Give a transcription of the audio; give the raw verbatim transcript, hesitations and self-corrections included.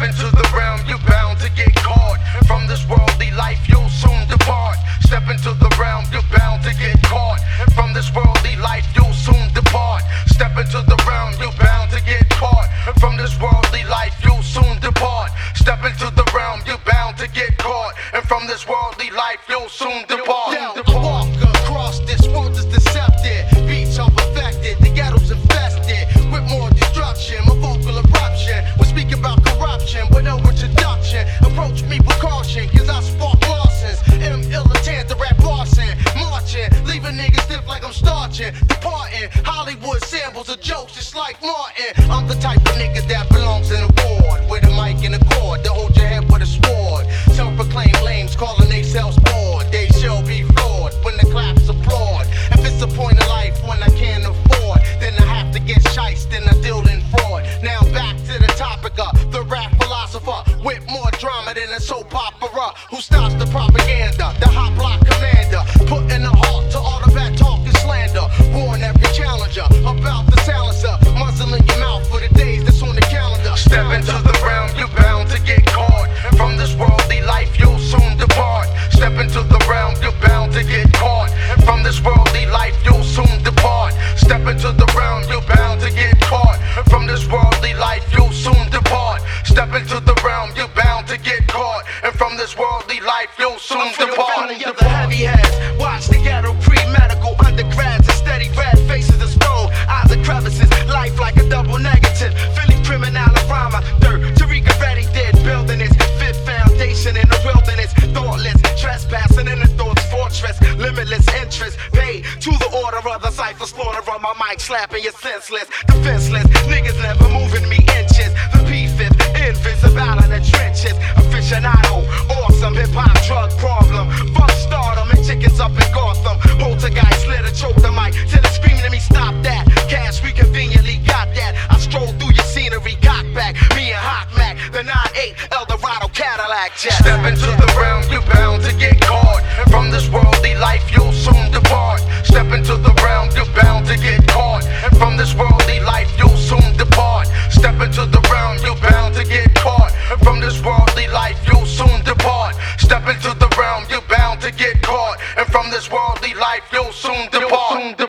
into the realm, you're bound to get caught. From this worldly life, you'll soon depart. Step into the realm, you're bound to get caught. From this worldly life, you'll soon depart. Step into the realm, you're bound to get caught. From this worldly life, you'll soon depart. Step into the realm, you're bound to get caught. And from this worldly life, you'll soon depart. Yo, I walk across this world is deceptive. Beats are perfected, the ghetto's infested with more destruction. My vocal eruption, we speak about corruption, but no introduction. Approach me with caution, cause I spark losses. M militant, the rap arson, marching, leaving niggas stiff like I'm starching. Departing, Hollywood samples of jokes just like Martin. I'm the type of nigga that belongs in a ward, with a mic and a cord to hold your head with a sword. Self-proclaimed lames calling themselves bored. They shall be floored when the claps applaud. If it's a point of life when I can't afford, then I have to get shiced and I deal in fraud. Now back to the topic of the rap philosopher with more drama than a soap opera. Who stops the propaganda? The hot block commander, putting a halt to all the bad talk and slander. Warn every challenger about the silencer, muzzling your mouth for the days that's on the calendar. Step into the realm, you're bound to get caught. From this worldly life, you'll soon depart. Step into the realm, you're bound to get caught. From this worldly life, you'll soon depart. Step into the realm, you're bound to get caught. From this worldly life, you'll soon depart. Step into the realm, you're bound to get caught. And from this worldly life, you'll soon depart. Of the heavy heads, watch the ghetto pre-medical undergrads and steady red faces of stone, eyes of crevices, life like a double negative. Philly criminal rhymer, dirt, Tariq already did, building its fifth foundation in the wilderness, thoughtless, trespassing in the thoughts fortress, limitless interest, paid to the order of the cipher slaughter on my mic, slapping you senseless, defenseless, niggas never moving me inches, the P-fifth, invisible in the trenches, aficionado, awesome hip-hop drug problem, fuck stardom and chickens up in Gotham, poltergeist, let her choke the mic, till it's screaming at me, stop that, cash we conveniently got that, I stroll through your scenery, cock back, me and Hot Mac, the nine eight Eldorado Cadillac jet. Step into the realm, you're bound to get caught. From this worldly life, you'll soon depart. Step into the realm, you're bound to get caught. And from this worldly life, you'll soon depart. Step into the realm, you're bound to get caught. And from this worldly life, you'll soon depart. Step into the realm, you're bound to get caught. And from this worldly life, you'll soon depart.